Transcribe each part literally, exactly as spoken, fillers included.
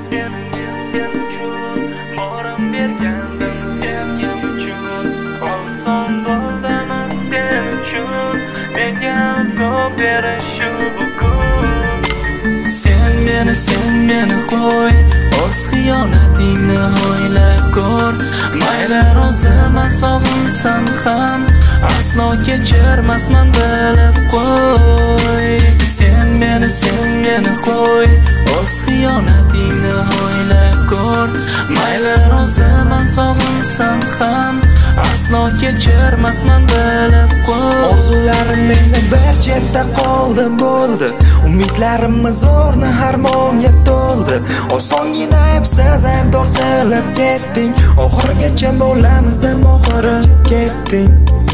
seni men sen uchun borim bergandim sevgim uchun olsam bo'ldaman sen uchun menga azob berishi bugun sen meni sen meni qo'y o'z xiyonatingni o'ylab ko'r mayli roziman sog'insam ham aslo kechirmasman bilib qo'y sen meni sen meni qo'y o'z xiyonatingni o'ylab ko'r mayli roziman sog'insam ham aslo kechirmasman bilib qo'y orzularim menda bir chetda qoldi bo'ldi umidlarimiz o'rni harmonga to'ldi osongina aybsiz aybdor qilib ketding oxirigacha bo'lamiz deb oxiri ketding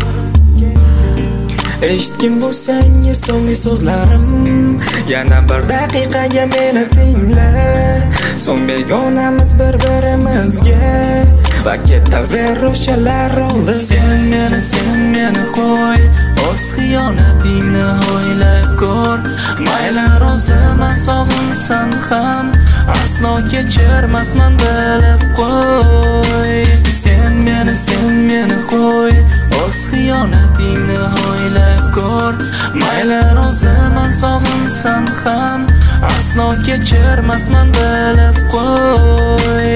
eshitgin bo'lsang so'nggi so'zlarim yana bir daqiqaga meni tingla so'ng begonamiz bir-birimizga va ketaver o'shalar oldi sen meni sen meni qo'y o'z xiyonatingni o'ylab ko'r mayli roziman sog'insam ham aslo kechirmasman bilib qo'y sen meni sen meni qo'y o'z xiyonatingni o'ylab ko'r mayli roziman sog'insam ham aslo kechirmasman bilib qo'y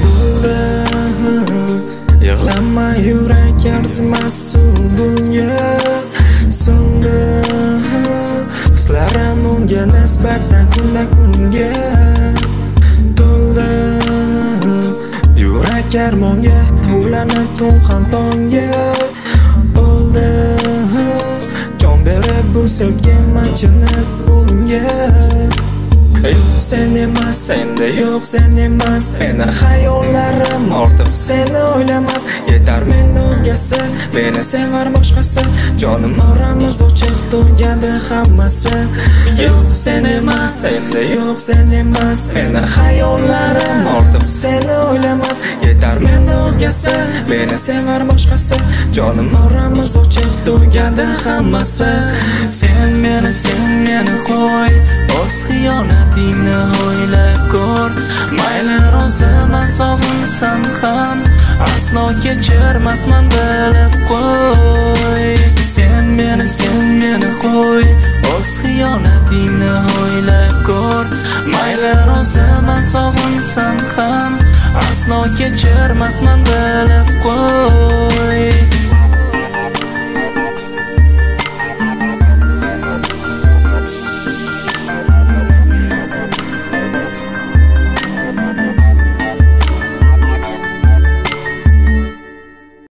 yig'lama yurak arzimasin bunga so'ngdi hislarim unga nisbatan kunda kunga to'ldi yurak armonga ulanib to'lqin tongga o'ldi jon berib bu sevgim achinib bunga yo'q sen emas senda yo'q sen emas meni xayollarim ortiq seni o'ylamas yetar meni o'zgasi meni sevar boshqasi jonim oramiz ochiq turganda hammasi yo'q sen emas senda yo'q sen emas meni xayollarim ortiq seni o'ylamas yetar meni o'zgasi meni sevar boshqasi jonim oramiz ochiq turganda hammasi sen meni sen meni qo'y o'z xiyonatingni o'ylab ko'r mayli roziman sog'insam ham aslo kechirmasman bilib qo'y sen meni sen meni qo'y o'z xiyonatingni o'ylab ko'r mayli roziman sog'insam ham aslo kechirmasman bilib qo'y